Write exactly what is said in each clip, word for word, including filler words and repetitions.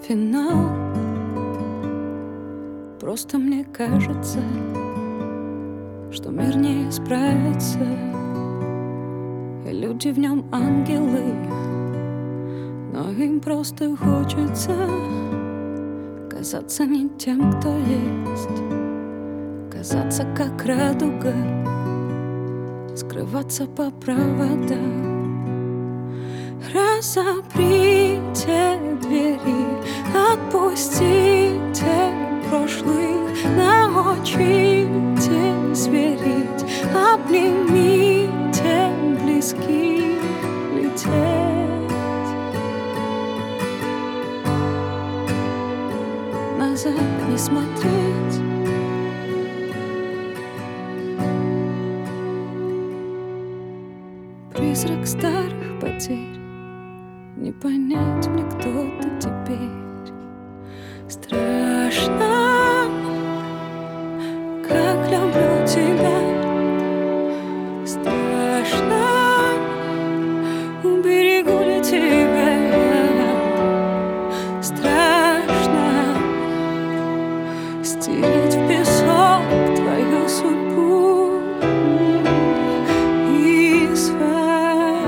финал. Просто мне кажется, что мир не исправится, и люди в нем ангелы, но им просто хочется казаться не тем, кто есть, казаться как радуга, скрываться по проводам. Разоприте двери, отпустите прошлых, научитесь верить, обнимите близких, лететь. Назад не смотреть. Призрак старых потерь, не понять мне, кто ты теперь. Страшно, как люблю тебя. Страшно, уберегу ли тебя. Страшно стереть в песок твою судьбу и свою.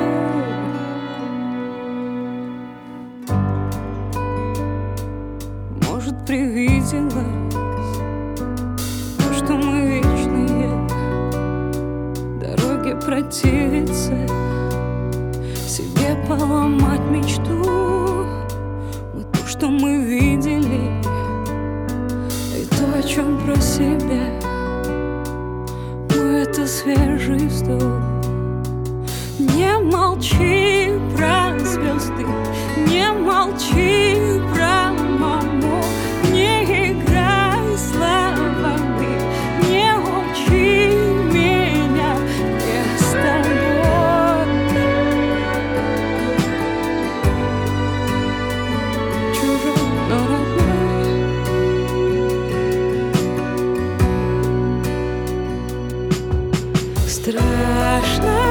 Может, привиделось то, что мы вечные, дороги противиться, себе поломать мечту. Мы то, что мы видели, и то, о чем про себя. Мы — это свежий вздох. Не молчи про звезды, не молчи про маму, не играй словами, не учи меня, я с тобой. Чужой, но родной. Страшно,